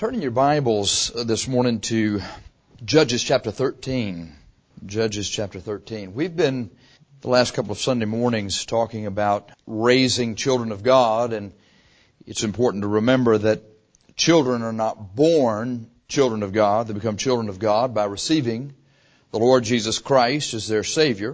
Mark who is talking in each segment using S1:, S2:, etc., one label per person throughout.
S1: Turn in your Bibles this morning to Judges chapter 13. Judges chapter 13. We've been, the last couple of Sunday mornings, talking about raising children of God, and it's important to remember that children are not born children of God. They become children of God by receiving the Lord Jesus Christ as their Savior.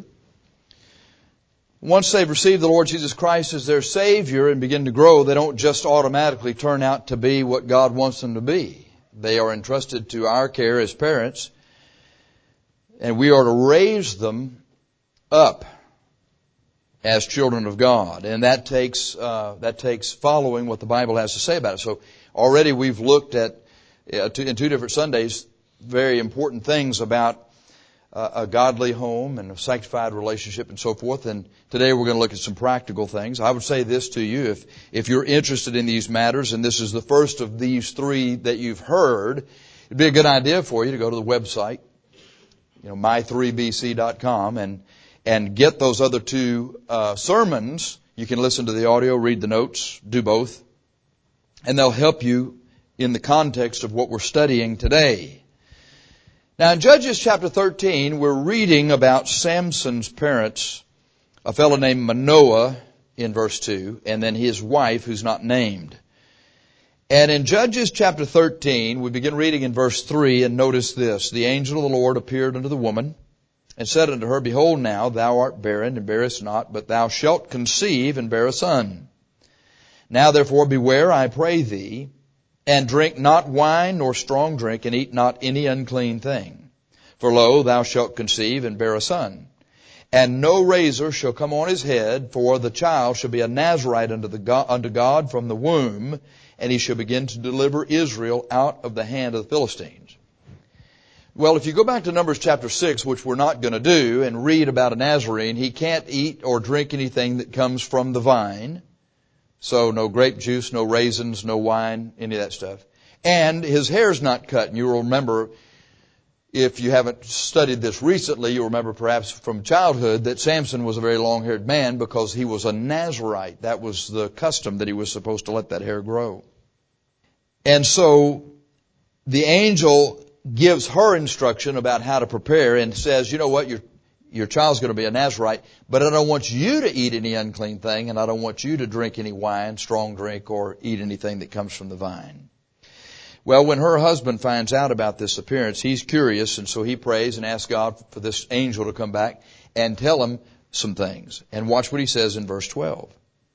S1: Once they've received the Lord Jesus Christ as their Savior and begin to grow, they don't just automatically turn out to be what God wants them to be. They are entrusted to our care as parents, and we are to raise them up as children of God. And that takes following what the Bible has to say about it. So already we've looked at, in two different Sundays, very important things about a godly home and a sanctified relationship and so forth. And today we're going to look at some practical things. I would say this to you, if you're interested in these matters, and this is the first of these three that you've heard, it'd be a good idea for you to go to the website, my3bc.com, and get those other two sermons. You can listen to the audio, read the notes, do both, and they'll help you in the context of what we're studying today. Now in Judges chapter 13, we're reading about Samson's parents, a fellow named Manoah in verse 2, and then his wife who's not named. And in Judges chapter 13, we begin reading in verse 3, and notice this. The angel of the Lord appeared unto the woman, and said unto her, Behold now, thou art barren, and bearest not, but thou shalt conceive, and bear a son. Now therefore beware, I pray thee, and drink not wine nor strong drink, and eat not any unclean thing. For lo, thou shalt conceive and bear a son. And no razor shall come on his head, for the child shall be a Nazarite unto God from the womb, and he shall begin to deliver Israel out of the hand of the Philistines. Well, if you go back to Numbers chapter 6, which we're not going to do, and read about a Nazarene, he can't eat or drink anything that comes from the vine. So no grape juice, no raisins, no wine, any of that stuff. And his hair's not cut. And you'll remember, if you haven't studied this recently, you'll remember perhaps from childhood that Samson was a very long-haired man because he was a Nazarite. That was the custom, that he was supposed to let that hair grow. And so the angel gives her instruction about how to prepare and says, you know what, your child's going to be a Nazarite, but I don't want you to eat any unclean thing, and I don't want you to drink any wine, strong drink, or eat anything that comes from the vine. Well, when her husband finds out about this appearance, he's curious, and so he prays and asks God for this angel to come back and tell him some things. And watch what he says in verse 12.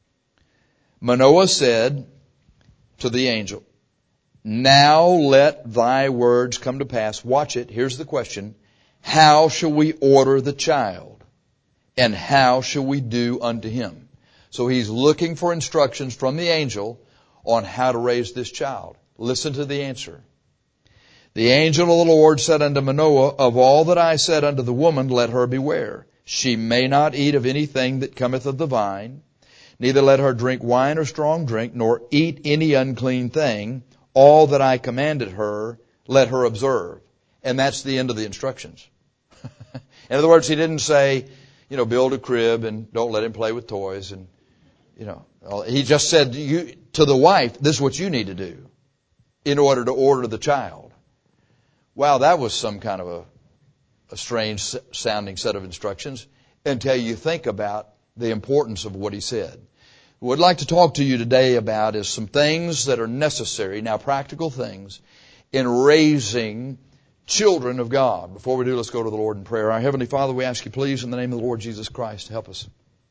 S1: Manoah said to the angel, Now let thy words come to pass. Watch it. Here's the question. How shall we order the child? And how shall we do unto him? So he's looking for instructions from the angel on how to raise this child. Listen to the answer. The angel of the Lord said unto Manoah, Of all that I said unto the woman, let her beware. She may not eat of anything that cometh of the vine, neither let her drink wine or strong drink, nor eat any unclean thing. All that I commanded her, let her observe. And that's the end of the instructions. In other words, he didn't say, build a crib and don't let him play with toys. And, he just said to the wife, this is what you need to do in order to order the child. Wow, that was some kind of a strange sounding set of instructions until you think about the importance of what he said. What I'd like to talk to you today about is some things that are necessary, now practical things, in raising children of God. Before we do, let's go to the Lord in prayer. Our Heavenly Father, we ask you please in the name of the Lord Jesus Christ to help us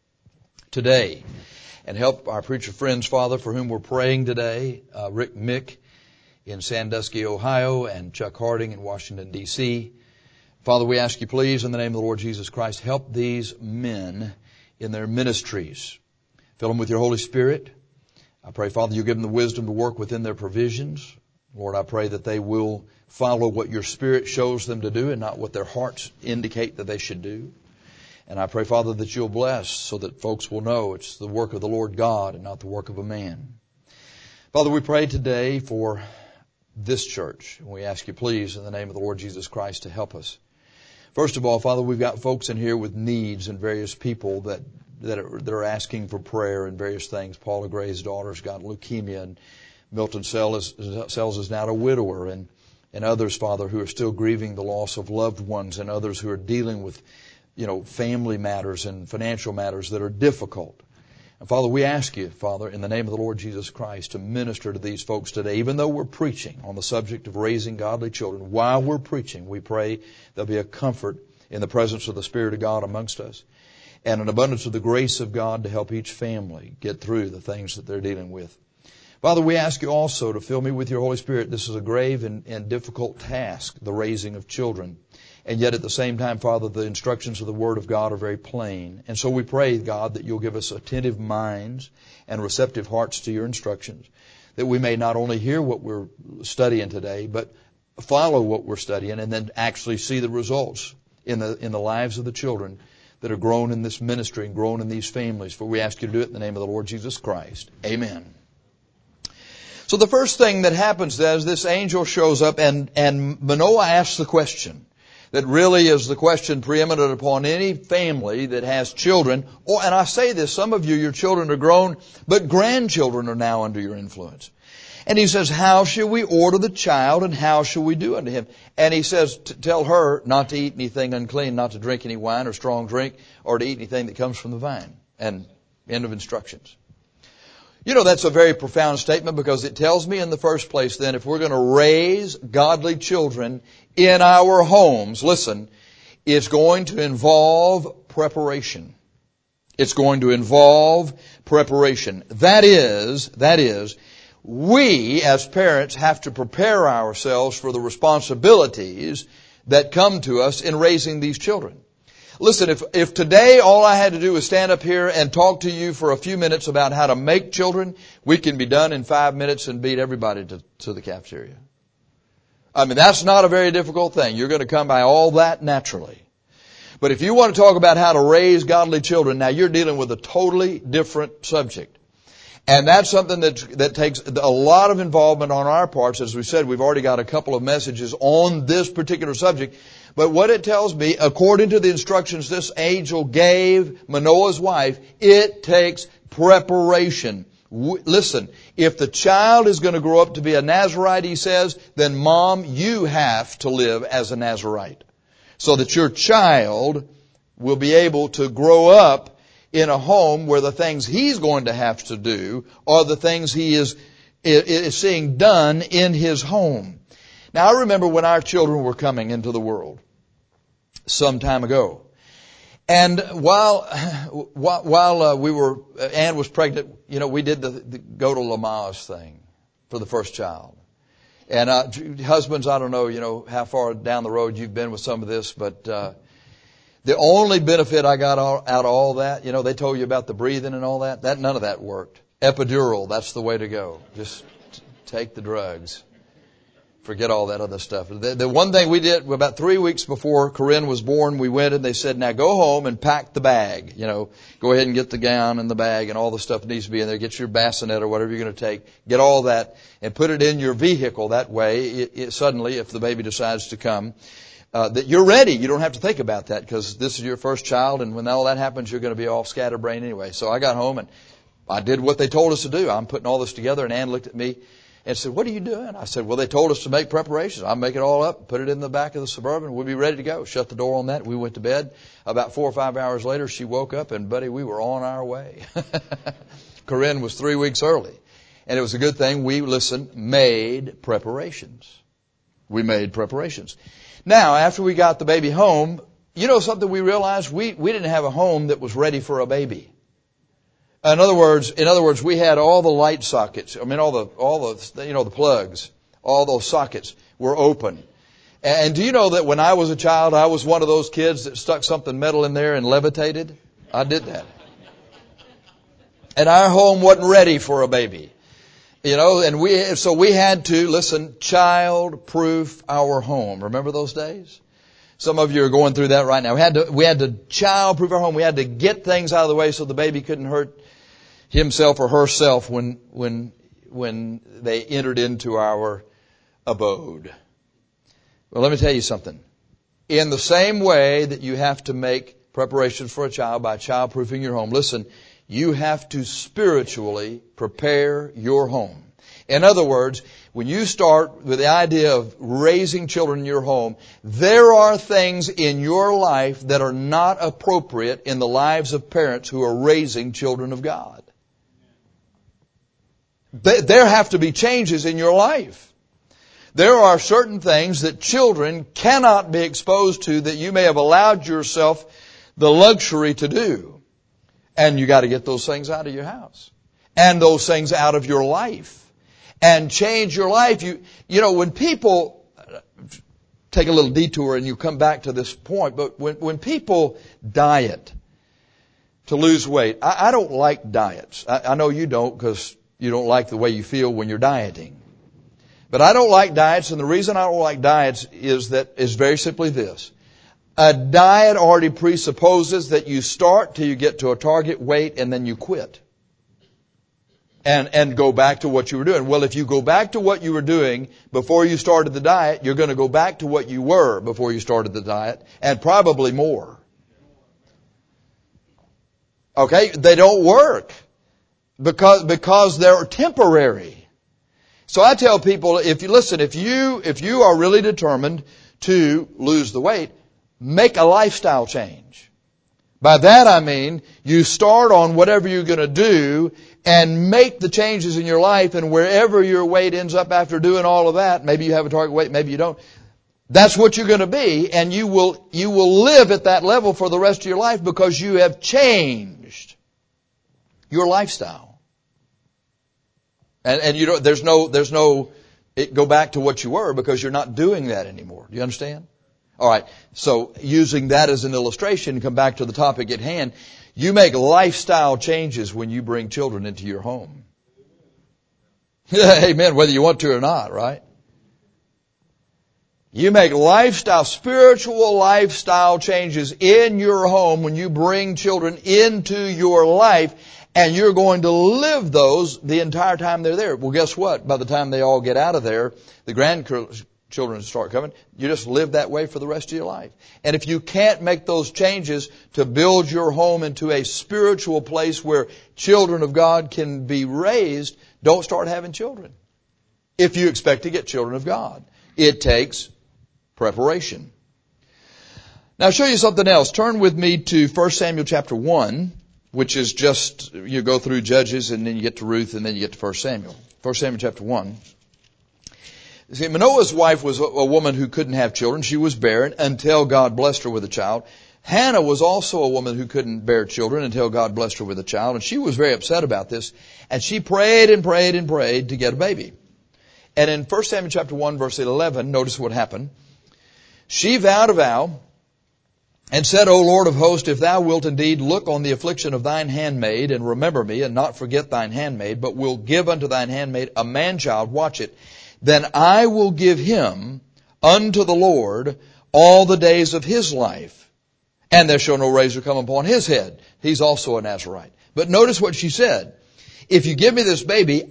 S1: today and help our preacher friends, Father, for whom we're praying today, Rick Mick in Sandusky, Ohio, and Chuck Harding in Washington, D.C. Father, we ask you please in the name of the Lord Jesus Christ, help these men in their ministries. Fill them with your Holy Spirit. I pray, Father, you give them the wisdom to work within their provisions. Lord, I pray that they will follow what your Spirit shows them to do and not what their hearts indicate that they should do. And I pray, Father, that you'll bless so that folks will know it's the work of the Lord God and not the work of a man. Father, we pray today for this church. We ask you, please, in the name of the Lord Jesus Christ, to help us. First of all, Father, we've got folks in here with needs and various people that are asking for prayer and various things. Paula Gray's daughter's got leukemia, and Milton Sells is now a widower, and others, Father, who are still grieving the loss of loved ones, and others who are dealing with, family matters and financial matters that are difficult. And Father, we ask you, Father, in the name of the Lord Jesus Christ, to minister to these folks today. Even though we're preaching on the subject of raising godly children, while we're preaching, we pray there'll be a comfort in the presence of the Spirit of God amongst us, and an abundance of the grace of God to help each family get through the things that they're dealing with. Father, we ask you also to fill me with your Holy Spirit. This is a grave and difficult task, the raising of children. And yet at the same time, Father, the instructions of the Word of God are very plain. And so we pray, God, that you'll give us attentive minds and receptive hearts to your instructions, that we may not only hear what we're studying today, but follow what we're studying and then actually see the results in the lives of the children that are grown in this ministry and grown in these families. For we ask you to do it in the name of the Lord Jesus Christ. Amen. So the first thing that happens then is this angel shows up, and Manoah asks the question that really is the question preeminent upon any family that has children. And I say this, some of you, your children are grown, but grandchildren are now under your influence. And he says, how shall we order the child, and how shall we do unto him? And he says, tell her not to eat anything unclean, not to drink any wine or strong drink, or to eat anything that comes from the vine. And end of instructions. That's a very profound statement, because it tells me in the first place then, if we're going to raise godly children in our homes, listen, it's going to involve preparation. It's going to involve preparation. That is, we as parents have to prepare ourselves for the responsibilities that come to us in raising these children. Listen, if today all I had to do was stand up here and talk to you for a few minutes about how to make children, we can be done in 5 minutes and beat everybody to the cafeteria. I mean, that's not a very difficult thing. You're going to come by all that naturally. But if you want to talk about how to raise godly children, now you're dealing with a totally different subject. And that's something that takes a lot of involvement on our parts. As we said, we've already got a couple of messages on this particular subject. But what it tells me, according to the instructions this angel gave Manoah's wife, it takes preparation. Listen, if the child is going to grow up to be a Nazirite, he says, then Mom, you have to live as a Nazirite, so that your child will be able to grow up in a home where the things he's going to have to do are the things he is seeing done in his home. Now, I remember when our children were coming into the world some time ago. And while Ann was pregnant, we did the go to Lamaze thing for the first child. And husbands, I don't know, how far down the road you've been with some of this, but the only benefit I got out of all that, they told you about the breathing and all that. None of that worked. Epidural, that's the way to go. Just take the drugs. Forget all that other stuff. The one thing we did, about 3 weeks before Corinne was born, we went and they said, now go home and pack the bag. Go ahead and get the gown and the bag and all the stuff that needs to be in there. Get your bassinet or whatever you're going to take. Get all that and put it in your vehicle. That way, suddenly, if the baby decides to come, that you're ready. You don't have to think about that, because this is your first child, and when all that happens, you're going to be all scatterbrained anyway. So I got home and I did what they told us to do. I'm putting all this together, and Ann looked at me and said, what are you doing? I said, well, they told us to make preparations. I'll make it all up, put it in the back of the Suburban. We'll be ready to go. Shut the door on that. We went to bed. About 4 or 5 hours later, she woke up, and buddy, we were on our way. Corinne was 3 weeks early. And it was a good thing we, made preparations. We made preparations. Now, after we got the baby home, something we realized? We didn't have a home that was ready for a baby. In other words, we had all the light sockets. I mean, all the plugs, all those sockets were open. And do you know that when I was a child, I was one of those kids that stuck something metal in there and levitated? I did that. And our home wasn't ready for a baby. And we had to, child-proof our home. Remember those days? Some of you are going through that right now. We had to child-proof our home. We had to get things out of the way so the baby couldn't hurt himself or herself when they entered into our abode. Well, let me tell you something. In the same way that you have to make preparations for a child by child-proofing your home, you have to spiritually prepare your home. In other words, when you start with the idea of raising children in your home, there are things in your life that are not appropriate in the lives of parents who are raising children of God. There have to be changes in your life. There are certain things that children cannot be exposed to that you may have allowed yourself the luxury to do. And you got to get those things out of your house. And those things out of your life. And change your life. You know, when people, take a little detour and you come back to this point, but when people diet to lose weight, I don't like diets. I know you don't because you don't like the way you feel when you're dieting. But I don't like diets, and the reason I don't like diets is very simply this. A diet already presupposes that you start till you get to a target weight and then you quit. And go back to what you were doing. Well, if you go back to what you were doing before you started the diet, you're going to go back to what you were before you started the diet, and probably more. Okay? They don't work because they're temporary. So I tell people, if you are really determined to lose the weight, make a lifestyle change. By that I mean, you start on whatever you're going to do and make the changes in your life, and wherever your weight ends up after doing all of that, maybe you have a target weight, maybe you don't, that's what you're going to be, and you will live at that level for the rest of your life because you have changed your lifestyle. And you don't, there's no, go back to what you were because you're not doing that anymore. Do you understand? All right. So using that as an illustration, come back to the topic at hand. You make lifestyle changes when you bring children into your home. Amen. Whether you want to or not, right? You make spiritual lifestyle changes in your home when you bring children into your life. And you're going to live those the entire time they're there. Well, guess what? By the time they all get out of there, the grandchildren start coming. You just live that way for the rest of your life. And if you can't make those changes to build your home into a spiritual place where children of God can be raised, don't start having children. If you expect to get children of God, it takes preparation. Now, I'll show you something else. Turn with me to 1 Samuel chapter 1. Which is just, you go through Judges and then you get to Ruth and then you get to 1 Samuel. 1 Samuel chapter 1. See, Manoah's wife was a woman who couldn't have children. She was barren until God blessed her with a child. Hannah was also a woman who couldn't bear children until God blessed her with a child. And she was very upset about this. And she prayed and prayed and prayed to get a baby. And in 1 Samuel chapter 1 verse 11, notice what happened. She vowed a vow and said, O Lord of hosts, if thou wilt indeed look on the affliction of thine handmaid, and remember me, and not forget thine handmaid, but will give unto thine handmaid a man-child, watch it, then I will give him unto the Lord all the days of his life, and there shall no razor come upon his head. He's also a Nazirite. But notice what she said. If you give me this baby,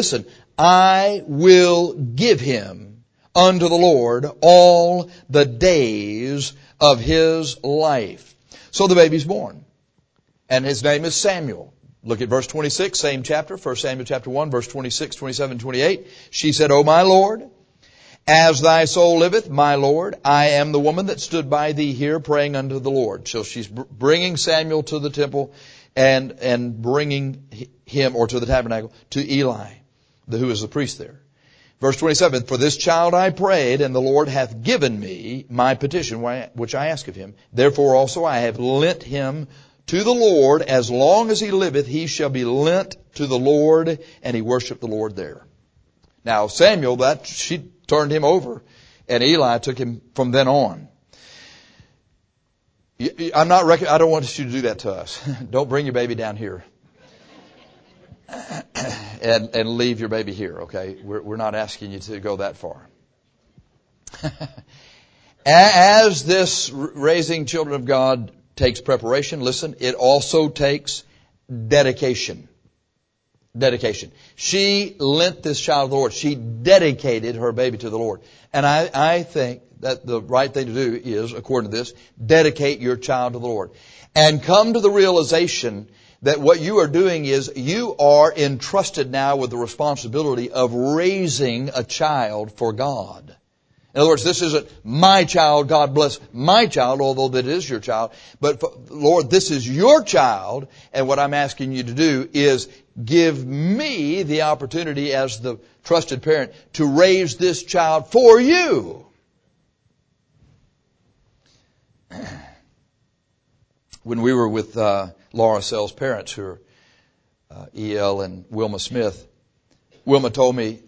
S1: I will give him unto the Lord all the days of his life. So the baby's born. And his name is Samuel. Look at verse 26, same chapter, 1 Samuel chapter 1, verse 26, 27, 28. She said, O my Lord, as thy soul liveth, my Lord, I am the woman that stood by thee here praying unto the Lord. So she's bringing Samuel to the temple and bringing him, or to the tabernacle, to Eli, who is the priest there. Verse 27, for this child I prayed, and the Lord hath given me my petition, which I ask of him. Therefore also I have lent him to the Lord. As long as he liveth, he shall be lent to the Lord. And he worshiped the Lord there. Now Samuel, she turned him over, and Eli took him from then on. I don't want you to do that to us. Don't bring your baby down here. And leave your baby here, okay? We're not asking you to go that far. As this raising children of God takes preparation, listen, it also takes dedication. Dedication. She lent this child to the Lord. She dedicated her baby to the Lord. And I think that the right thing to do is, according to this, dedicate your child to the Lord. And come to the realization that what you are doing is you are entrusted now with the responsibility of raising a child for God. In other words, this isn't my child, God bless my child, although that is your child. But Lord, this is your child, and what I'm asking you to do is give me the opportunity as the trusted parent to raise this child for you. When we were with Laura Sell's parents, who are E.L. and Wilma Smith, Wilma told me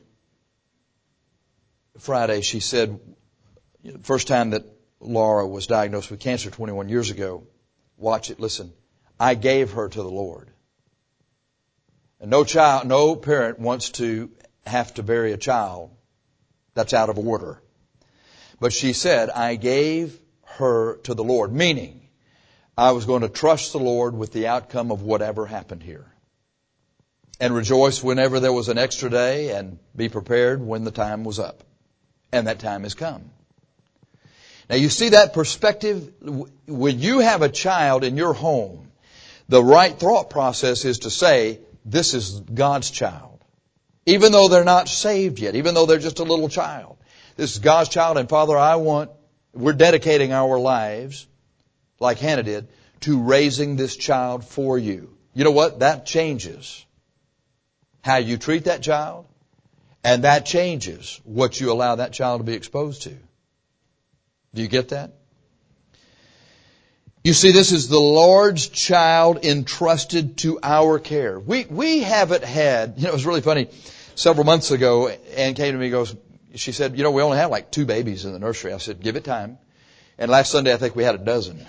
S1: Friday, she said, first time that Laura was diagnosed with cancer 21 years ago, watch it, listen, I gave her to the Lord. And no parent wants to have to bury a child. That's out of order. But she said, I gave her to the Lord, meaning I was going to trust the Lord with the outcome of whatever happened here. And rejoice whenever there was an extra day and be prepared when the time was up. And that time has come. Now you see that perspective? When you have a child in your home, the right thought process is to say, this is God's child. Even though they're not saved yet, even though they're just a little child. This is God's child, and Father, we're dedicating our lives, like Hannah did, to raising this child for you. You know what? That changes how you treat that child, and that changes what you allow that child to be exposed to. Do you get that? You see, this is the Lord's child entrusted to our care. We haven't had, it was really funny. Several months ago, Ann came to me and goes, she said, we only have like 2 babies in the nursery. I said, give it time. And last Sunday, I think we had a dozen.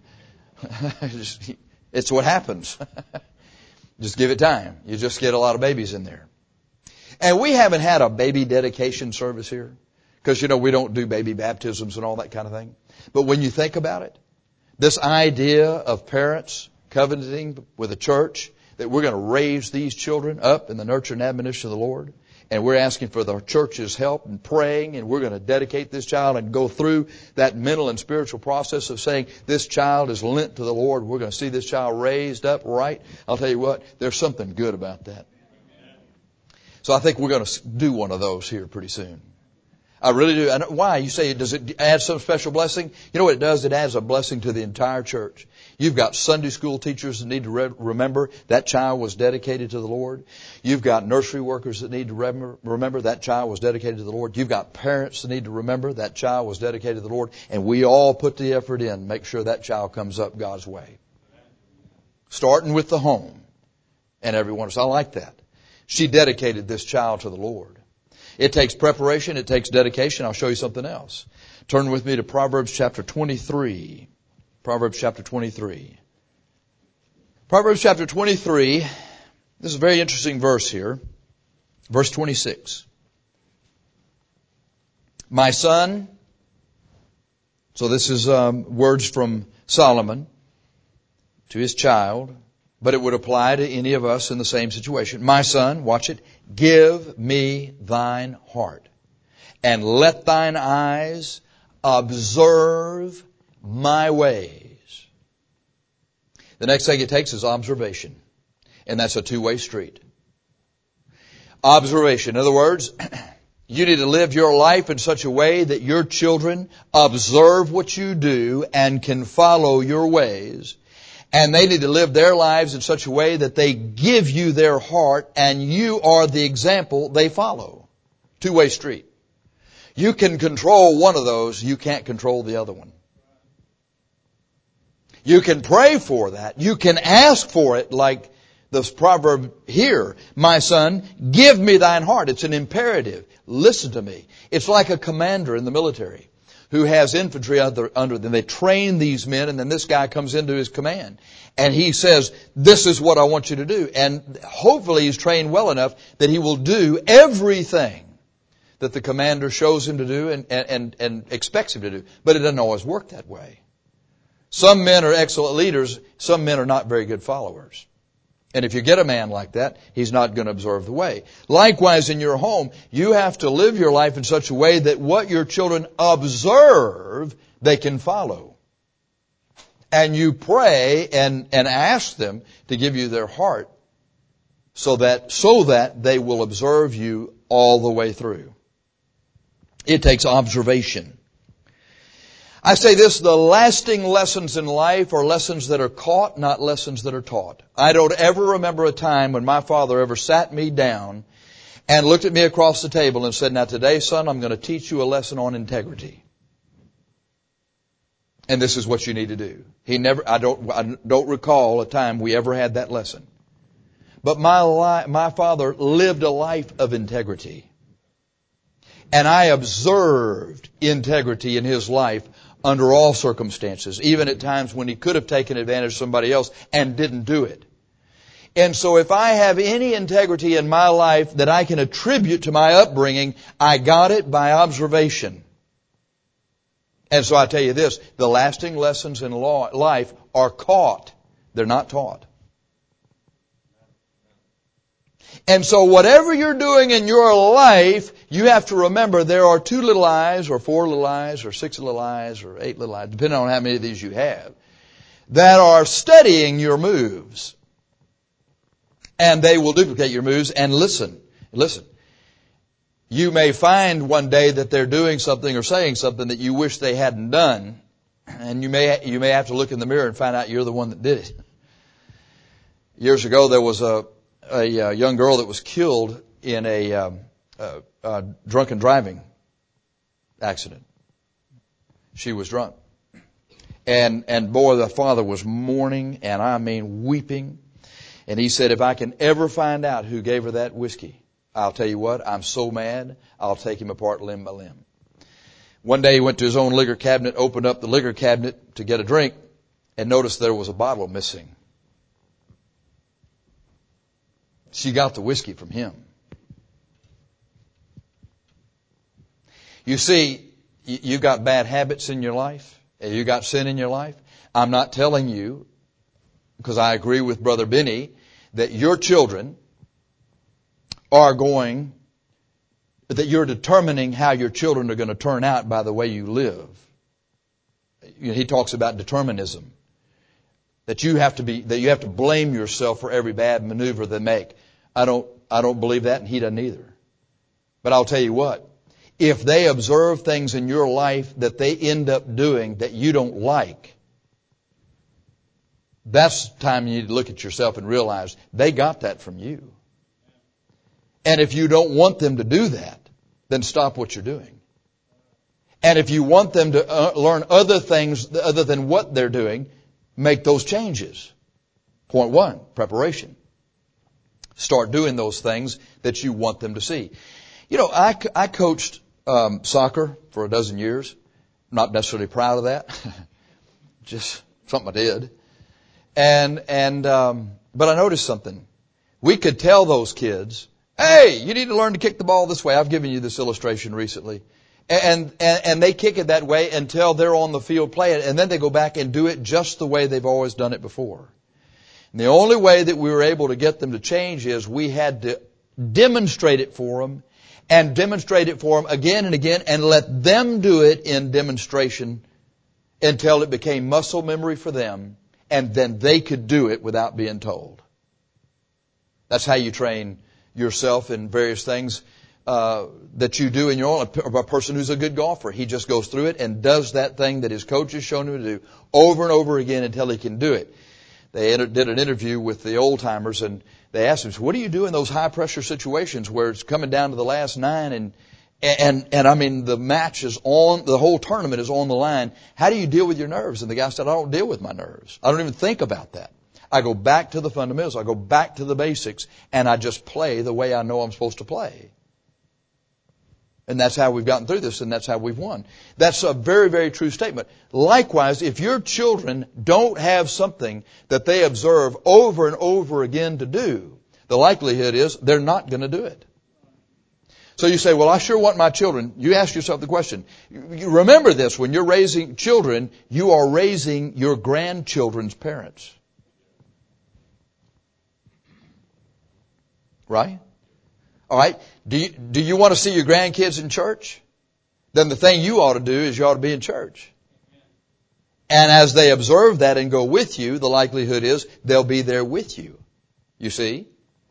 S1: It's what happens. Just give it time. You just get a lot of babies in there. And we haven't had a baby dedication service here. Because, we don't do baby baptisms and all that kind of thing. But when you think about it, this idea of parents covenanting with a church that we're going to raise these children up in the nurture and admonition of the Lord, and we're asking for the church's help and praying, and we're going to dedicate this child and go through that mental and spiritual process of saying this child is lent to the Lord. We're going to see this child raised up right. I'll tell you what, there's something good about that. So I think we're going to do one of those here pretty soon. I really do. Why? You say, does it add some special blessing? You know what it does? It adds a blessing to the entire church. You've got Sunday school teachers that need to remember that child was dedicated to the Lord. You've got nursery workers that need to remember that child was dedicated to the Lord. You've got parents that need to remember that child was dedicated to the Lord. And we all put the effort in, make sure that child comes up God's way. Starting with the home and everyone else. I like that. She dedicated this child to the Lord. It takes preparation. It takes dedication. I'll show you something else. Turn with me to Proverbs chapter 23. Proverbs chapter 23. Proverbs chapter 23. This is a very interesting verse here. Verse 26. My son. So this is words from Solomon to his child. But it would apply to any of us in the same situation. My son, watch it, give me thine heart, and let thine eyes observe my ways. The next thing it takes is observation. And that's a two-way street. Observation. In other words, you need to live your life in such a way that your children observe what you do and can follow your ways. And they need to live their lives in such a way that they give you their heart and you are the example they follow. Two-way street. You can control one of those, you can't control the other one. You can pray for that. You can ask for it like this proverb here. My son, give me thine heart. It's an imperative. Listen to me. It's like a commander in the military who has infantry under them. They train these men, and then this guy comes into his command. And he says, this is what I want you to do. And hopefully he's trained well enough that he will do everything that the commander shows him to do and expects him to do. But it doesn't always work that way. Some men are excellent leaders. Some men are not very good followers. And if you get a man like that, he's not going to observe the way. Likewise, in your home, you have to live your life in such a way that what your children observe, they can follow. and you pray and ask them to give you their heart so that they will observe you all the way through. It takes observation. I say this, the lasting lessons in life are lessons that are caught, not lessons that are taught. I don't ever remember a time when my father ever sat me down and looked at me across the table and said, now today, son, I'm going to teach you a lesson on integrity. And this is what you need to do. I don't recall a time we ever had that lesson. But my father lived a life of integrity. And I observed integrity in his life under all circumstances, even at times when he could have taken advantage of somebody else and didn't do it. And so if I have any integrity in my life that I can attribute to my upbringing, I got it by observation. And so I tell you this, the lasting lessons in life are caught. They're not taught. And so whatever you're doing in your life, you have to remember there are 2 little eyes or 4 little eyes or 6 little eyes or 8 little eyes, depending on how many of these you have, that are studying your moves. And they will duplicate your moves. And listen. You may find one day that they're doing something or saying something that you wish they hadn't done. And you may have to look in the mirror and find out you're the one that did it. Years ago, there was a young girl that was killed in a drunken driving accident. She was drunk. And boy, the father was mourning, and I mean weeping. And he said, if I can ever find out who gave her that whiskey, I'll tell you what, I'm so mad, I'll take him apart limb by limb. One day he went to his own liquor cabinet, opened up the liquor cabinet to get a drink, and noticed there was a bottle missing. She got the whiskey from him. You see, you got bad habits in your life, and you got sin in your life. I'm not telling you, because I agree with Brother Benny, that your children that you're determining how your children are going to turn out by the way you live. He talks about determinism. That you have to blame yourself for every bad maneuver they make. I don't believe that, and he doesn't either. But I'll tell you what, if they observe things in your life that they end up doing that you don't like, that's the time you need to look at yourself and realize they got that from you. And if you don't want them to do that, then stop what you're doing. And if you want them to learn other things other than what they're doing, make those changes. Point 1, preparation. Start doing those things that you want them to see. You know, I coached soccer for a dozen years. I'm not necessarily proud of that. Just something I did. But I noticed something. We could tell those kids, hey, you need to learn to kick the ball this way. I've given you this illustration recently. And they kick it that way until they're on the field playing, and then they go back and do it just the way they've always done it before. And the only way that we were able to get them to change is we had to demonstrate it for them and demonstrate it for them again and again and let them do it in demonstration until it became muscle memory for them, and then they could do it without being told. That's how you train yourself in various things that you do in your own. A person who's a good golfer, he just goes through it and does that thing that his coach has shown him to do over and over again until he can do it. They did an interview with the old timers, and they asked him, so what do you do in those high pressure situations where it's coming down to the last 9 and I mean the match is on, the whole tournament is on the line. How do you deal with your nerves? And the guy said, I don't deal with my nerves. I don't even think about that. I go back to the fundamentals. I go back to the basics, and I just play the way I know I'm supposed to play. And that's how we've gotten through this, and that's how we've won. That's a very, very true statement. Likewise, if your children don't have something that they observe over and over again to do, the likelihood is they're not going to do it. So you say, well, I sure want my children. You ask yourself the question. You remember this, when you're raising children, you are raising your grandchildren's parents. Right? All right. Do you want to see your grandkids in church? Then the thing you ought to do is you ought to be in church. And as they observe that and go with you, the likelihood is they'll be there with you. You see?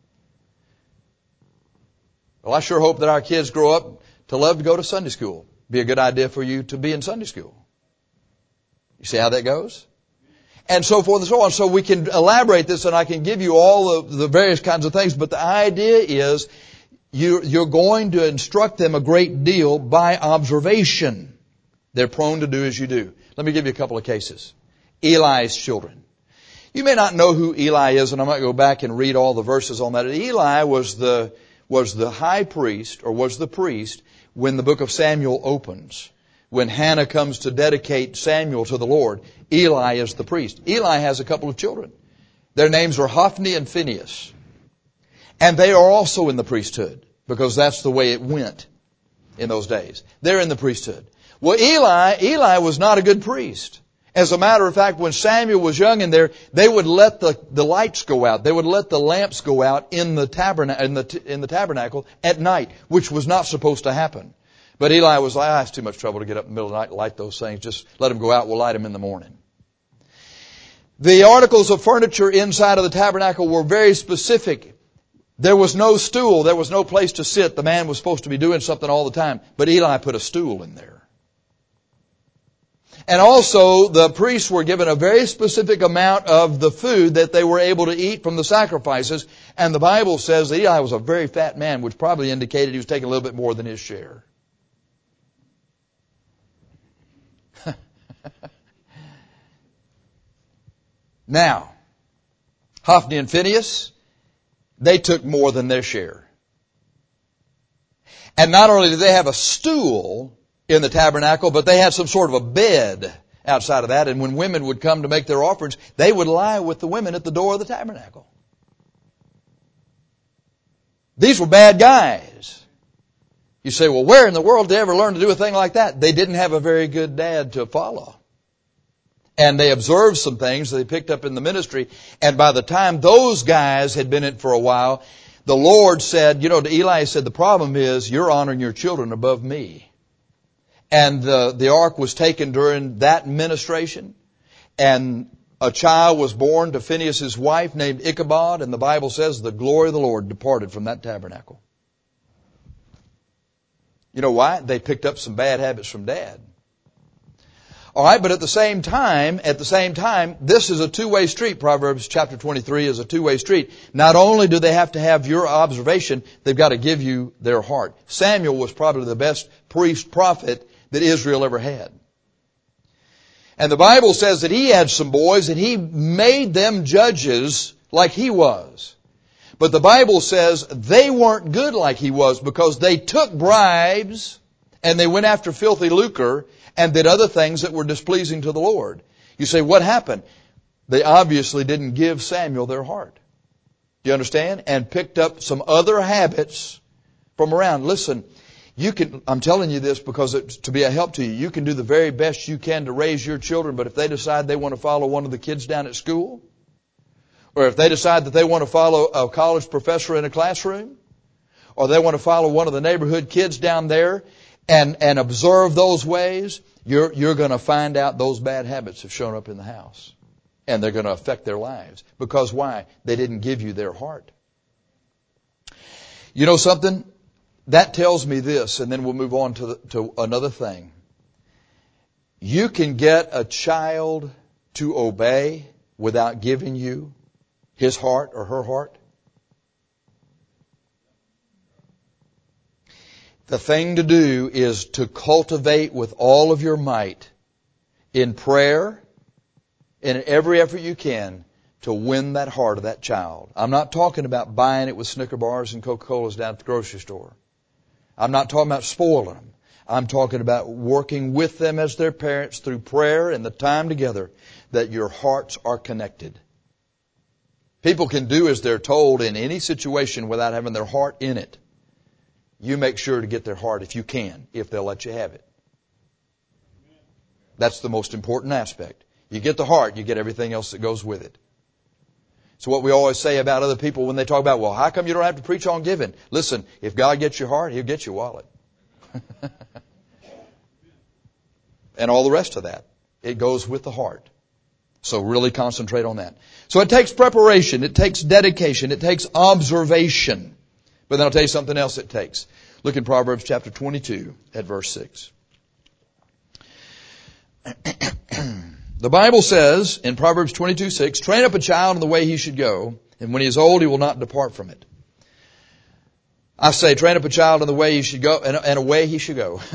S1: Well, I sure hope that our kids grow up to love to go to Sunday school. Be a good idea for you to be in Sunday school. You see how that goes? And so forth and so on. So we can elaborate this, and I can give you all of the various kinds of things, but the idea is you're going to instruct them a great deal by observation. They're prone to do as you do. Let me give you a couple of cases. Eli's children. You may not know who Eli is, and I might go back and read all the verses on that. Eli was the high priest, or was the priest, when the book of Samuel opens. When Hannah comes to dedicate Samuel to the Lord, Eli is the priest. Eli has a couple of children. Their names are Hophni and Phinehas. And they are also in the priesthood, because that's the way it went in those days. They're in the priesthood. Well, Eli was not a good priest. As a matter of fact, when Samuel was young in there, they would let the lights go out. They would let the lamps go out in the tabernacle at night, which was not supposed to happen. But Eli was like, it's too much trouble to get up in the middle of the night and light those things. Just let them go out. We'll light them in the morning. The articles of furniture inside of the tabernacle were very specific. There was no stool. There was no place to sit. The man was supposed to be doing something all the time. But Eli put a stool in there. And also, the priests were given a very specific amount of the food that they were able to eat from the sacrifices. And the Bible says that Eli was a very fat man, which probably indicated he was taking a little bit more than his share. Now, Hophni and Phinehas, they took more than their share. And not only did they have a stool in the tabernacle, but they had some sort of a bed outside of that. And when women would come to make their offerings, they would lie with the women at the door of the tabernacle. These were bad guys. You say, well, where in the world did they ever learn to do a thing like that? They didn't have a very good dad to follow. And they observed some things that they picked up in the ministry. And by the time those guys had been in it for a while, the Lord said, to Eli, he said, the problem is you're honoring your children above me. And the ark was taken during that ministration. And a child was born to Phinehas' wife named Ichabod. And the Bible says the glory of the Lord departed from that tabernacle. You know why? They picked up some bad habits from Dad. All right, but at the same time, this is a two-way street. Proverbs chapter 23 is a two-way street. Not only do they have to have your observation, they've got to give you their heart. Samuel was probably the best priest prophet that Israel ever had. And the Bible says that he had some boys and he made them judges like he was. But the Bible says they weren't good like he was because they took bribes and they went after filthy lucre and did other things that were displeasing to the Lord. You say, what happened? They obviously didn't give Samuel their heart. Do you understand? And picked up some other habits from around. Listen, I'm telling you this because it's to be a help to you. You can do the very best you can to raise your children, but if they decide they want to follow one of the kids down at school, or if they decide that they want to follow a college professor in a classroom, or they want to follow one of the neighborhood kids down there, and observe those ways, you're going to find out those bad habits have shown up in the house. And they're going to affect their lives. Because why? They didn't give you their heart. You know something? That tells me this, and then we'll move on to another thing. You can get a child to obey without giving you his heart or her heart. The thing to do is to cultivate with all of your might in prayer and in every effort you can to win that heart of that child. I'm not talking about buying it with Snicker bars and Coca-Colas down at the grocery store. I'm not talking about spoiling them. I'm talking about working with them as their parents through prayer and the time together that your hearts are connected. People can do as they're told in any situation without having their heart in it. You make sure to get their heart if you can, if they'll let you have it. That's the most important aspect. You get the heart, you get everything else that goes with it. It's what we always say about other people when they talk about, well, how come you don't have to preach on giving? Listen, if God gets your heart, He'll get your wallet. And all the rest of that. It goes with the heart. So really concentrate on that. So it takes preparation. It takes dedication. It takes observation. But then I'll tell you something else it takes. Look in Proverbs chapter 22 at verse 6. The Bible says in Proverbs 22:6, train up a child in the way he should go, and when he is old he will not depart from it. I say, train up a child in the way he should go, and away he should go.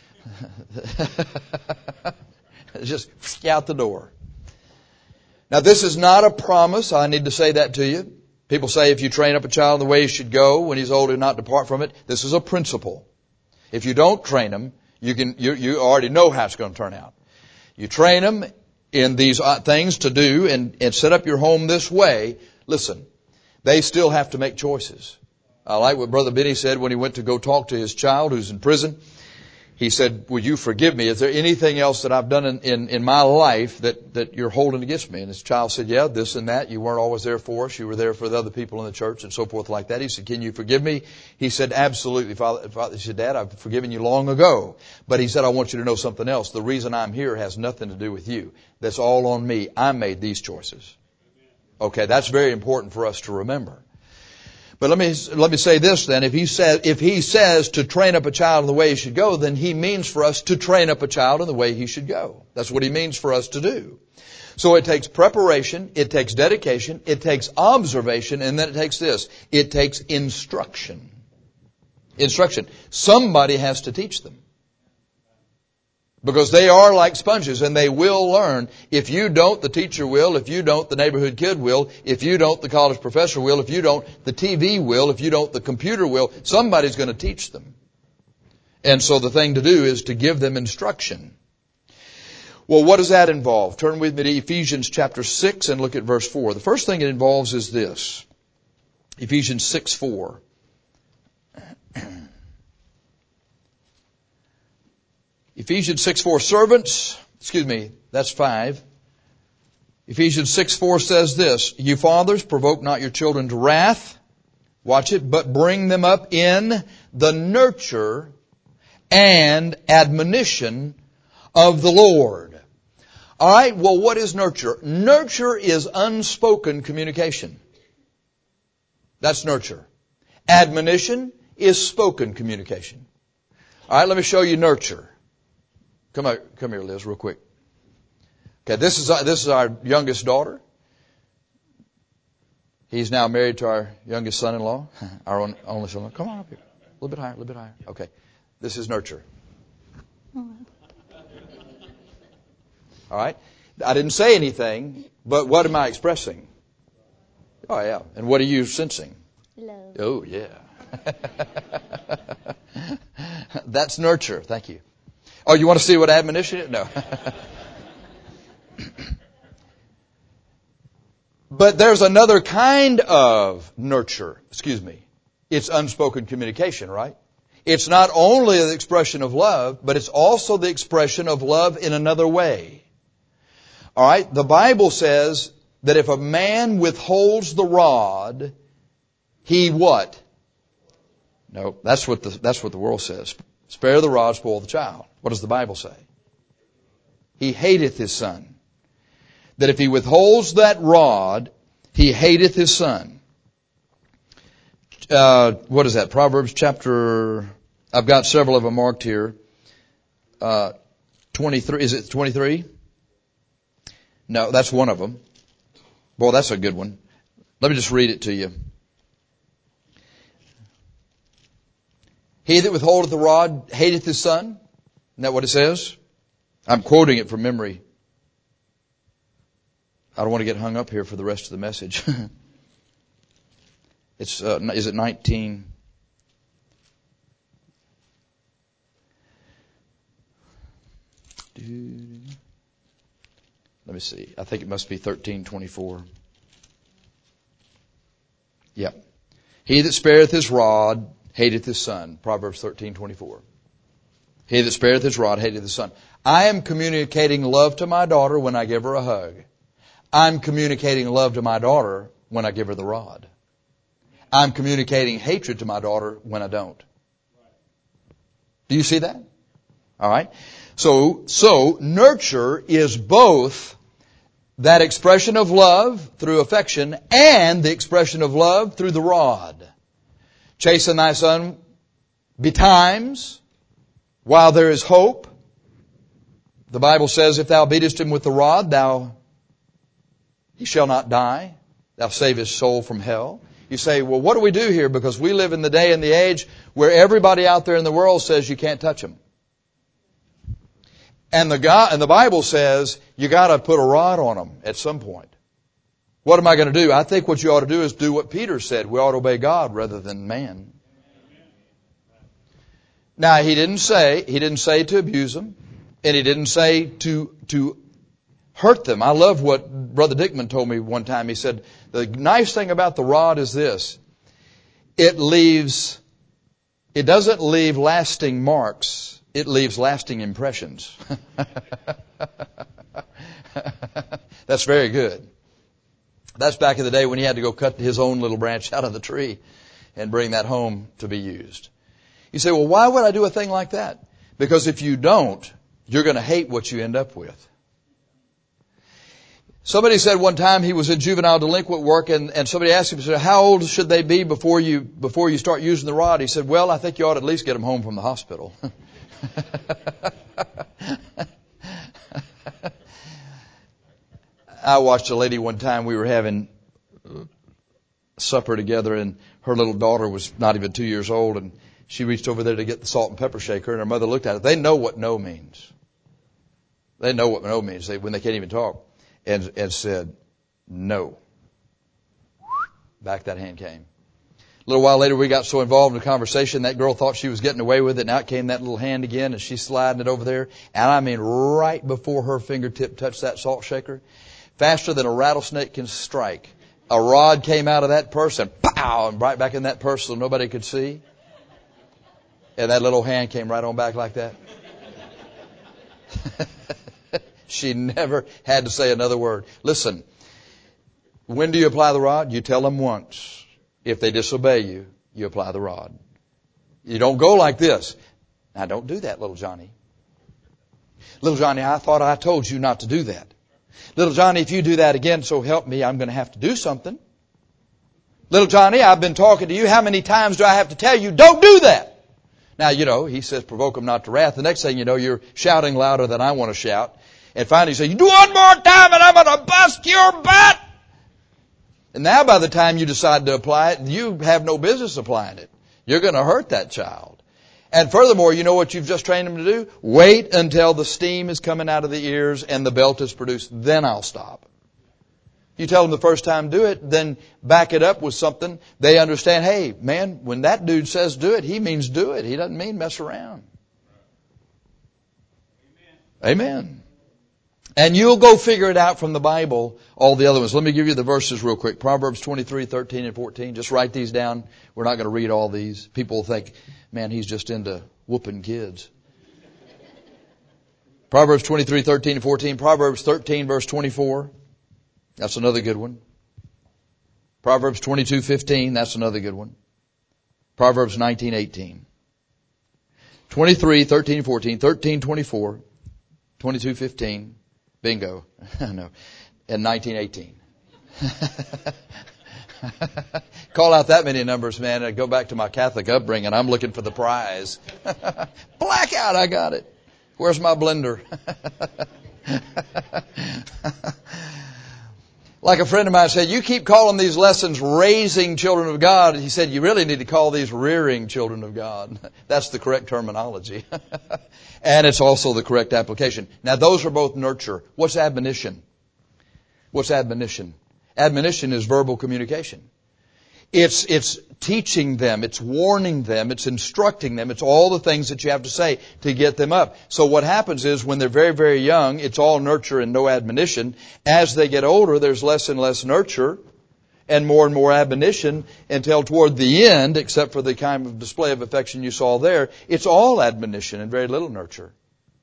S1: Just out the door. Now this is not a promise. I need to say that to you. People say if you train up a child in the way he should go, when he's old he'll not depart from it. This is a principle. If you don't train him, you already know how it's going to turn out. You train him in these things to do and set up your home this way. Listen, they still have to make choices. I like what Brother Benny said when he went to go talk to his child who's in prison. He said, "Will you forgive me? Is there anything else that I've done in my life that you're holding against me?" And his child said, "Yeah, this and that. You weren't always there for us. You were there for the other people in the church and so forth like that." He said, "Can you forgive me?" He said, "Absolutely, Father." He said, "Dad, I've forgiven you long ago." But he said, "I want you to know something else. The reason I'm here has nothing to do with you. That's all on me. I made these choices." Okay, that's very important for us to remember. But let me say this then. If he says to train up a child in the way he should go, then he means for us to train up a child in the way he should go. That's what he means for us to do. So it takes preparation, it takes dedication, it takes observation, and then it takes this. It takes instruction. Instruction. Somebody has to teach them. Because they are like sponges and they will learn. If you don't, the teacher will. If you don't, the neighborhood kid will. If you don't, the college professor will. If you don't, the TV will. If you don't, the computer will. Somebody's going to teach them. And so the thing to do is to give them instruction. Well, what does that involve? Turn with me to Ephesians chapter 6 and look at verse 4. The first thing it involves is this. Ephesians 6:4. Ephesians 6:4, servants, that's 5. Ephesians 6:4 says this, you fathers, provoke not your children to wrath, watch it, but bring them up in the nurture and admonition of the Lord. All right, well, what is nurture? Nurture is unspoken communication. That's nurture. Admonition is spoken communication. All right, let me show you nurture. Come here, Liz, real quick. Okay, this is our youngest daughter. He's now married to our youngest son-in-law, our only son-in-law. Come on up here. A little bit higher. Okay. This is nurture. All right. I didn't say anything, but what am I expressing? Oh, yeah. And what are you sensing?
S2: Love.
S1: Oh, yeah. That's nurture. Thank you. Oh, you want to see what admonition is? No. But there's another kind of nurture. It's unspoken communication, right? It's not only the expression of love, but it's also the expression of love in another way. All right? The Bible says that if a man withholds the rod, he what? No, that's what the world says. Spare the rod, spoil the child. What does the Bible say? He hateth his son. That if he withholds that rod, he hateth his son. What is that? Proverbs chapter, I've got several of them marked here. 23, is it 23? No, that's one of them. Boy, that's a good one. Let me just read it to you. He that withholdeth the rod hateth his son. Isn't that what it says? I'm quoting it from memory. I don't want to get hung up here for the rest of the message. It's, is it 19? Let me see. I think it must be 13:24. Yep. He that spareth his rod hateth his son. Proverbs 13:24. He that spareth his rod hateth his son. I am communicating love to my daughter when I give her a hug. I'm communicating love to my daughter when I give her the rod. I'm communicating hatred to my daughter when I don't. Do you see that? All right. So nurture is both that expression of love through affection and the expression of love through the rod. Chasten thy son betimes while there is hope. The Bible says, if thou beatest him with the rod, he shall not die. Thou save his soul from hell. You say, well, what do we do here? Because we live in the day and the age where everybody out there in the world says you can't touch them. And the Bible says you got to put a rod on them at some point. What am I going to do? I think what you ought to do is do what Peter said. We ought to obey God rather than man. Now, he didn't say to abuse them, and he didn't say to hurt them. I love what Brother Dickman told me one time. He said, the nice thing about the rod is this. It doesn't leave lasting marks. It leaves lasting impressions. That's very good. That's back in the day when he had to go cut his own little branch out of the tree and bring that home to be used. You say, well, why would I do a thing like that? Because if you don't, you're going to hate what you end up with. Somebody said one time he was in juvenile delinquent work and somebody asked him, how old should they be before you start using the rod? He said, well, I think you ought to at least get them home from the hospital. I watched a lady one time, we were having supper together and her little daughter was not even 2 years old and she reached over there to get the salt and pepper shaker and her mother looked at it. They know what no means. They know what no means when they can't even talk. And said, no. Back that hand came. A little while later, we got so involved in the conversation, that girl thought she was getting away with it, and out came that little hand again, and she's sliding it over there. And I mean, right before her fingertip touched that salt shaker, faster than a rattlesnake can strike, a rod came out of that purse and pow, and right back in that purse so nobody could see. And that little hand came right on back like that. She never had to say another word. Listen, when do you apply the rod? You tell them once. If they disobey you, you apply the rod. You don't go like this. Now, don't do that, little Johnny. Little Johnny, I thought I told you not to do that. Little Johnny, if you do that again, so help me, I'm going to have to do something. Little Johnny, I've been talking to you. How many times do I have to tell you, don't do that? Now, he says, provoke them not to wrath. The next thing you know, you're shouting louder than I want to shout. And finally you say, you do one more time and I'm going to bust your butt. And now by the time you decide to apply it, you have no business applying it. You're going to hurt that child. And furthermore, you know what you've just trained them to do? Wait until the steam is coming out of the ears and the belt is produced. Then I'll stop. You tell them the first time do it, then back it up with something. They understand, hey, man, when that dude says do it, he means do it. He doesn't mean mess around. Amen. And you'll go figure it out from the Bible, all the other ones. Let me give you the verses real quick. Proverbs 23, 13, and 14. Just write these down. We're not going to read all these. People will think, man, he's just into whooping kids. Proverbs 23, 13, and 14. Proverbs 13, verse 24. That's another good one. Proverbs 22, 15. That's another good one. Proverbs 19, 18. 23, 13, 14. 13, 24. 22, 15. Bingo. No. And 1918. Call out that many numbers, man, and go back to my Catholic upbringing. I'm looking for the prize. Blackout, I got it. Where's my blender? Like a friend of mine said, you keep calling these lessons raising children of God. He said, you really need to call these rearing children of God. That's the correct terminology. And it's also the correct application. Now, those are both nurture. What's admonition? What's admonition? Admonition is verbal communication. It's teaching them, it's warning them, it's instructing them, it's all the things that you have to say to get them up. So what happens is when they're very, very young, it's all nurture and no admonition. As they get older, there's less and less nurture and more admonition until toward the end, except for the kind of display of affection you saw there, it's all admonition and very little nurture.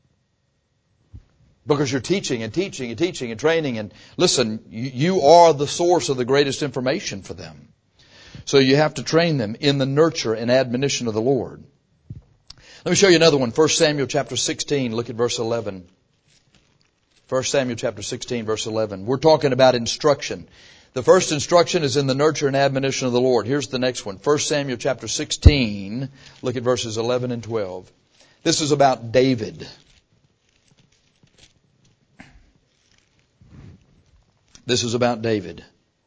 S1: Because you're teaching and teaching and teaching and training. And listen, you are the source of the greatest information for them. So you have to train them in the nurture and admonition of the Lord. Let me show you another one. 1 Samuel chapter 16. Look at verse 11. 1 Samuel chapter 16, verse 11. We're talking about instruction. The first instruction is in the nurture and admonition of the Lord. Here's the next one. 1 Samuel chapter 16. Look at verses 11 and 12. This is about David. This is about David.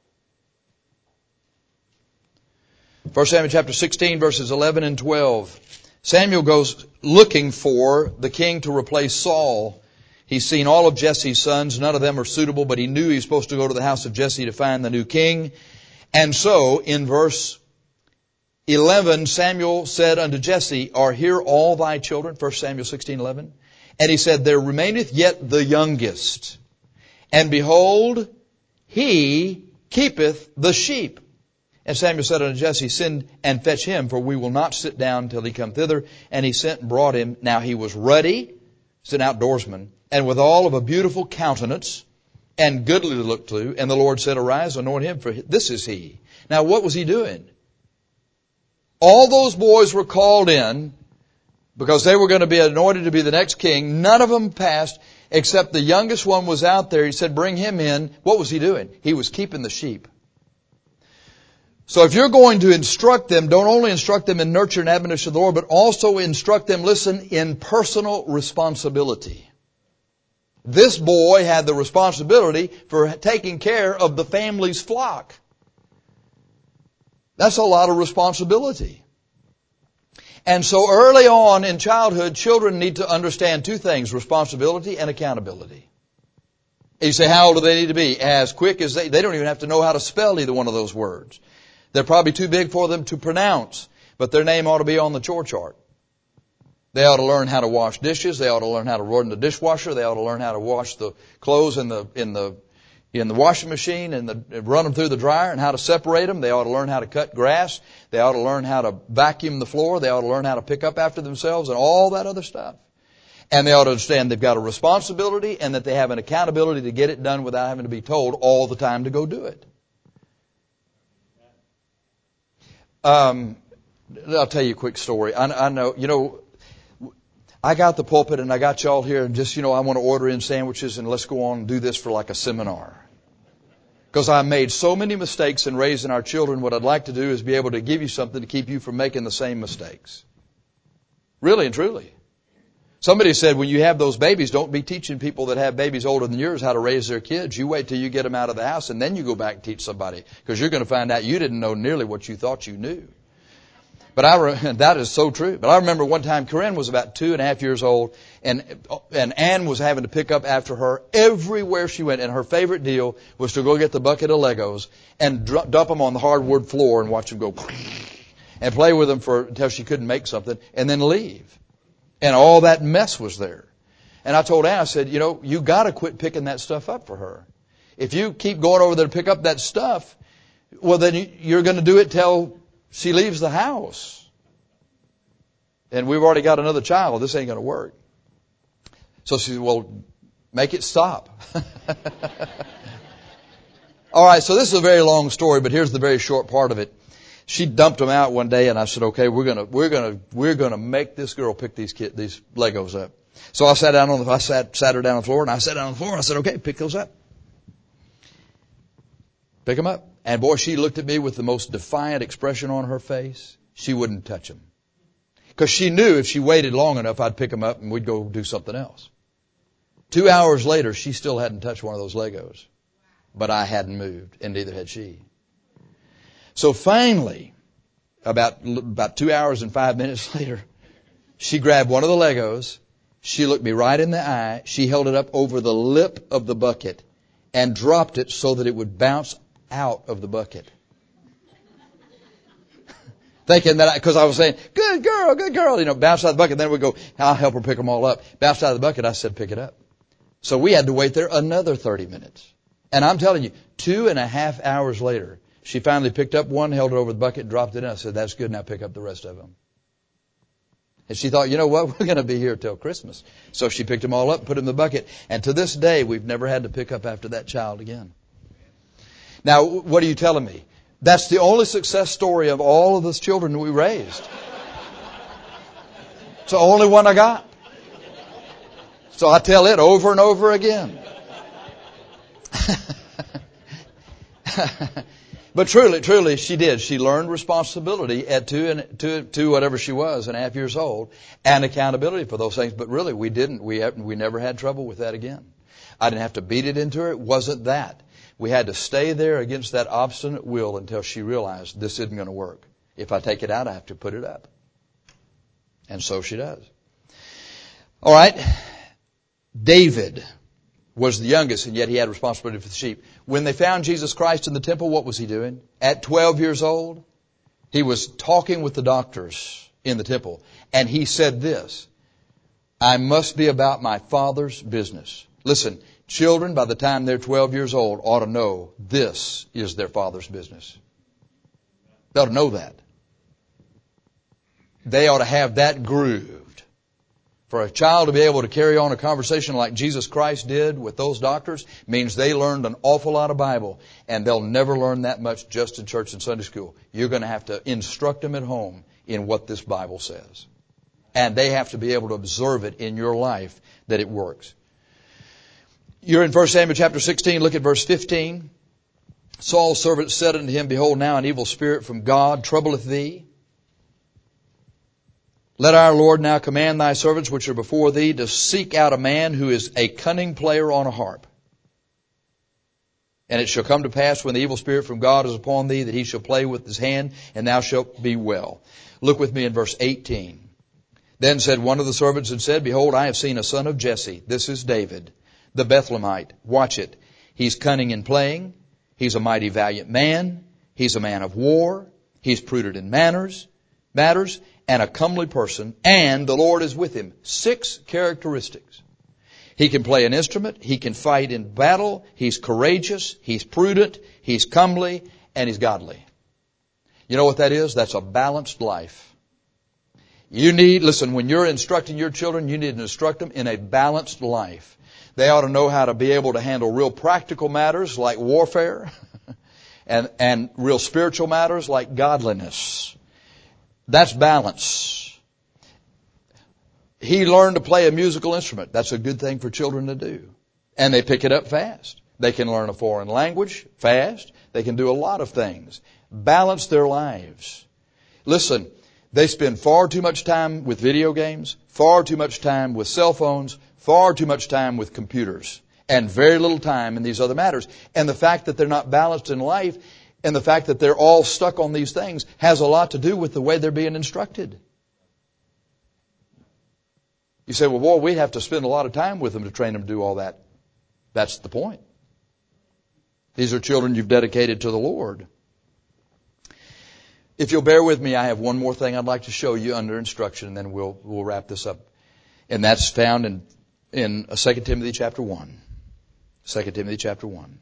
S1: 1 Samuel chapter 16, verses 11 and 12. Samuel goes looking for the king to replace Saul. He's seen all of Jesse's sons. None of them are suitable, but he knew he was supposed to go to the house of Jesse to find the new king. And so, in verse 11, Samuel said unto Jesse, Are here all thy children? 1 Samuel 16:11. And he said, There remaineth yet the youngest. And behold, he keepeth the sheep. And Samuel said unto Jesse, Send and fetch him, for we will not sit down till he come thither. And he sent and brought him. Now he was ruddy, he's an outdoorsman, and withal of a beautiful countenance, and goodly to look to. And the Lord said, Arise, anoint him, for this is he. Now what was he doing? All those boys were called in because they were going to be anointed to be the next king. None of them passed, except the youngest one was out there. He said, Bring him in. What was he doing? He was keeping the sheep. So if you're going to instruct them, don't only instruct them in nurture and admonition of the Lord, but also instruct them, listen, in personal responsibility. This boy had the responsibility for taking care of the family's flock. That's a lot of responsibility. And so early on in childhood, children need to understand two things, responsibility and accountability. You say, how old do they need to be? As quick as they don't even have to know how to spell either one of those words. They're probably too big for them to pronounce, but their name ought to be on the chore chart. They ought to learn how to wash dishes. They ought to learn how to run the dishwasher. They ought to learn how to wash the clothes in the washing machine and run them through the dryer and how to separate them. They ought to learn how to cut grass. They ought to learn how to vacuum the floor. They ought to learn how to pick up after themselves and all that other stuff. And they ought to understand they've got a responsibility and that they have an accountability to get it done without having to be told all the time to go do it. I'll tell you a quick story. I know, I got the pulpit and I got y'all here and just, I want to order in sandwiches and let's go on and do this for like a seminar. Because I made so many mistakes in raising our children, what I'd like to do is be able to give you something to keep you from making the same mistakes. Really and truly. Somebody said when you have those babies, don't be teaching people that have babies older than yours how to raise their kids. You wait till you get them out of the house and then you go back and teach somebody. Because you're going to find out you didn't know nearly what you thought you knew. But that is so true. But I remember one time Corinne was about 2.5 years old and Ann was having to pick up after her everywhere she went. And her favorite deal was to go get the bucket of Legos and dump them on the hardwood floor and watch them go and play with them until she couldn't make something and then leave. And all that mess was there. And I told Ann, I said, you got to quit picking that stuff up for her. If you keep going over there to pick up that stuff, well, then you're going to do it till she leaves the house. And we've already got another child. This ain't going to work. So she said, well, make it stop. All right, so this is a very long story, but here's the very short part of it. She dumped them out one day, and I said, "Okay, we're gonna make this girl pick these Legos up." So I sat her down on the floor, and I sat down on the floor. And I said, "Okay, pick those up, pick them up." And boy, she looked at me with the most defiant expression on her face. She wouldn't touch them because she knew if she waited long enough, I'd pick them up and we'd go do something else. 2 hours later, she still hadn't touched one of those Legos, but I hadn't moved, and neither had she. So finally, about 2 hours and 5 minutes later, she grabbed one of the Legos. She looked me right in the eye. She held it up over the lip of the bucket and dropped it so that it would bounce out of the bucket. Thinking that, because I was saying, good girl, bounce out of the bucket. Then we go, I'll help her pick them all up. Bounced out of the bucket. I said, pick it up. So we had to wait there another 30 minutes. And I'm telling you, 2.5 hours later, she finally picked up one, held it over the bucket, dropped it in. I said, that's good. Now pick up the rest of them. And she thought, you know what? We're going to be here till Christmas. So she picked them all up, put them in the bucket. And to this day, we've never had to pick up after that child again. Now, what are you telling me? That's the only success story of all of those children we raised. It's the only one I got. So I tell it over and over again. But truly, she did. She learned responsibility at two whatever she was, 1.5 years old, and accountability for those things. But really, we didn't. We never had trouble with that again. I didn't have to beat it into her. It wasn't that. We had to stay there against that obstinate will until she realized this isn't going to work. If I take it out, I have to put it up. And so she does. All right. David was the youngest, and yet he had responsibility for the sheep. When they found Jesus Christ in the temple, what was he doing? At 12 years old, he was talking with the doctors in the temple. And he said this, I must be about my Father's business. Listen, children, by the time they're 12 years old, ought to know this is their Father's business. They ought to know that. They ought to have that grooved. For a child to be able to carry on a conversation like Jesus Christ did with those doctors means they learned an awful lot of Bible, and they'll never learn that much just in church and Sunday school. You're going to have to instruct them at home in what this Bible says. And they have to be able to observe it in your life that it works. You're in 1 Samuel chapter 16, look at verse 15. Saul's servant said unto him, Behold, now an evil spirit from God troubleth thee. Let our Lord now command thy servants which are before thee to seek out a man who is a cunning player on a harp. And it shall come to pass when the evil spirit from God is upon thee that he shall play with his hand, and thou shalt be well. Look with me in verse 18. Then said one of the servants and said, Behold, I have seen a son of Jesse. This is David, the Bethlehemite. Watch it. He's cunning in playing. He's a mighty valiant man. He's a man of war. He's prudent in matters, and a comely person, and the Lord is with him. 6 characteristics. He can play an instrument. He can fight in battle. He's courageous. He's prudent. He's comely, and he's godly. You know what that is? That's a balanced life. Listen, when you're instructing your children, you need to instruct them in a balanced life. They ought to know how to be able to handle real practical matters like warfare and real spiritual matters like godliness. That's balance. He learned to play a musical instrument. That's a good thing for children to do. And they pick it up fast. They can learn a foreign language fast. They can do a lot of things. Balance their lives. Listen, they spend far too much time with video games, far too much time with cell phones, far too much time with computers, and very little time in these other matters. And the fact that they're not balanced in life and the fact that they're all stuck on these things has a lot to do with the way they're being instructed. You say, well, boy, we have to spend a lot of time with them to train them to do all that. That's the point. These are children you've dedicated to the Lord. If you'll bear with me, I have one more thing I'd like to show you under instruction, and then we'll wrap this up. And that's found in 2 Timothy chapter 1. 2 Timothy chapter 1.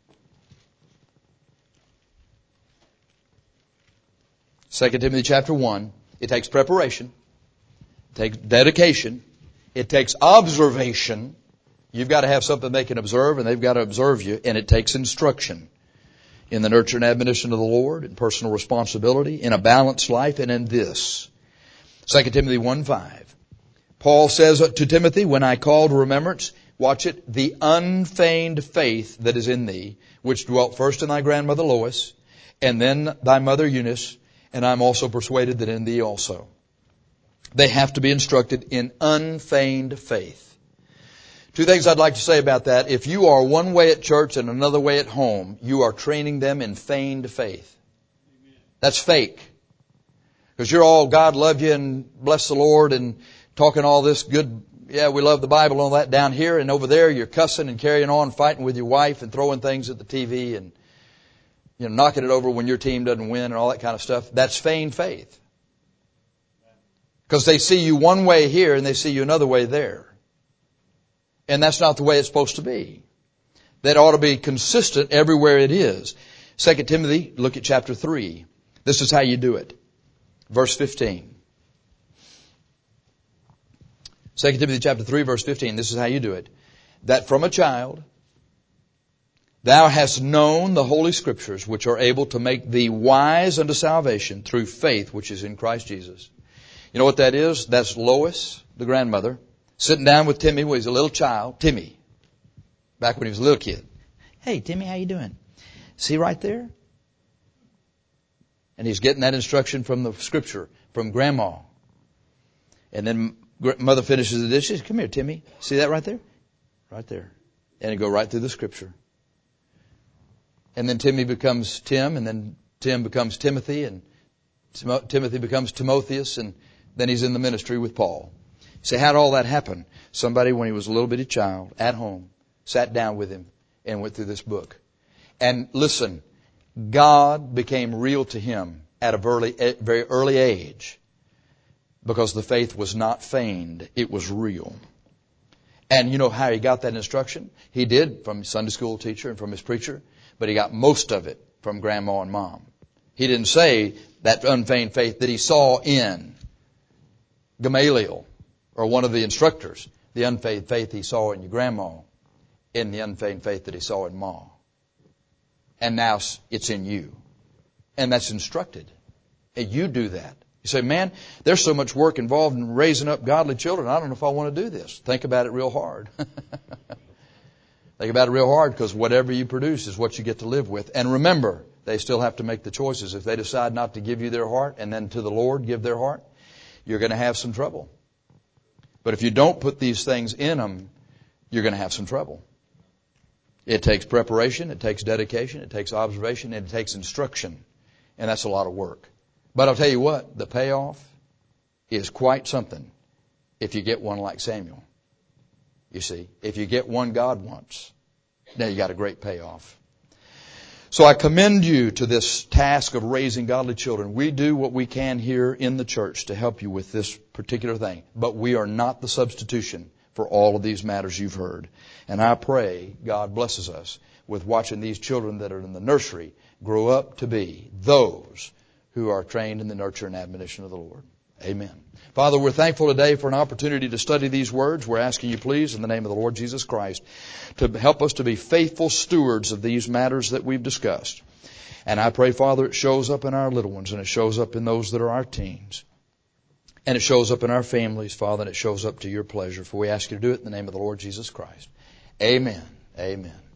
S1: Second Timothy chapter 1. It takes preparation. It takes dedication. It takes observation. You've got to have something they can observe, and they've got to observe you. And it takes instruction in the nurture and admonition of the Lord, in personal responsibility, in a balanced life, and in this. 2 Timothy 1:5. Paul says to Timothy, when I call to remembrance, watch it, the unfeigned faith that is in thee, which dwelt first in thy grandmother Lois, and then thy mother Eunice, and I'm also persuaded that in thee also. They have to be instructed in unfeigned faith. 2 things I'd like to say about that. If you are one way at church and another way at home, you are training them in feigned faith. That's fake. Because you're all God love you and bless the Lord and talking all this good, yeah, we love the Bible and all that down here, and over there you're cussing and carrying on, fighting with your wife and throwing things at the TV and knocking it over when your team doesn't win and all that kind of stuff. That's feigned faith. Because they see you one way here and they see you another way there. And that's not the way it's supposed to be. That ought to be consistent everywhere it is. 2 Timothy, look at chapter 3. This is how you do it. Verse 15. 2 Timothy chapter 3, verse 15. This is how you do it. That from a child thou hast known the Holy Scriptures, which are able to make thee wise unto salvation through faith which is in Christ Jesus. You know what that is? That's Lois, the grandmother, sitting down with Timmy when he was a little child. Timmy, back when he was a little kid. Hey, Timmy, how you doing? See right there? And he's getting that instruction from the Scripture, from Grandma. And then Mother finishes the dishes. Come here, Timmy. See that right there? Right there. And it go right through the Scripture. And then Timmy becomes Tim, and then Tim becomes Timothy, and Timothy becomes Timotheus, and then he's in the ministry with Paul. You say, how did all that happen? Somebody, when he was a little bitty child, at home, sat down with him and went through this book. And listen, God became real to him at a very early age because the faith was not feigned. It was real. And you know how he got that instruction? He did from his Sunday school teacher and from his preacher, but he got most of it from Grandma and Mom. He didn't say that unfeigned faith that he saw in Gamaliel or one of the instructors, the unfeigned faith he saw in your grandma, in the unfeigned faith that he saw in Ma. And now it's in you. And that's instructed. And you do that. You say, man, there's so much work involved in raising up godly children. I don't know if I want to do this. Think about it real hard. Think about it real hard, because whatever you produce is what you get to live with. And remember, they still have to make the choices. If they decide not to give you their heart and then to the Lord give their heart, you're going to have some trouble. But if you don't put these things in them, you're going to have some trouble. It takes preparation, it takes dedication, it takes observation, and it takes instruction. And that's a lot of work. But I'll tell you what, the payoff is quite something if you get one like Samuel. You see, if you get one God wants, now you got a great payoff. So I commend you to this task of raising godly children. We do what we can here in the church to help you with this particular thing. But we are not the substitution for all of these matters you've heard. And I pray God blesses us with watching these children that are in the nursery grow up to be those who are trained in the nurture and admonition of the Lord. Amen. Father, we're thankful today for an opportunity to study these words. We're asking you, please, in the name of the Lord Jesus Christ, to help us to be faithful stewards of these matters that we've discussed. And I pray, Father, it shows up in our little ones, and it shows up in those that are our teens. And it shows up in our families, Father, and it shows up to your pleasure. For we ask you to do it in the name of the Lord Jesus Christ. Amen. Amen.